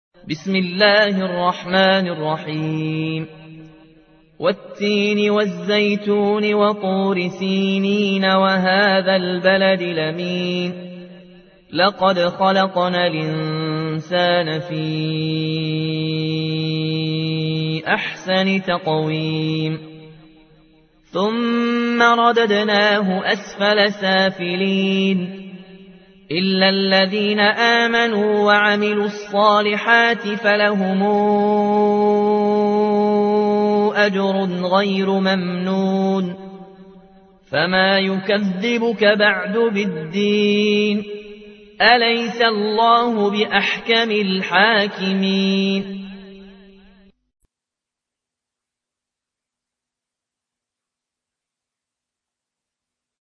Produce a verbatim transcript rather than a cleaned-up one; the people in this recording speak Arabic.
بسم الله الرحمن الرحيم والتين والزيتون وطور سينين وهذا البلد الأمين لقد خلقنا الإنسان في أحسن تقويم ثم رددناه أسفل سافلين إلا الذين آمنوا وعملوا الصالحات فلهم أجر غير ممنون فما يكذبك بعد بالدين أليس الله بأحكم الحاكمين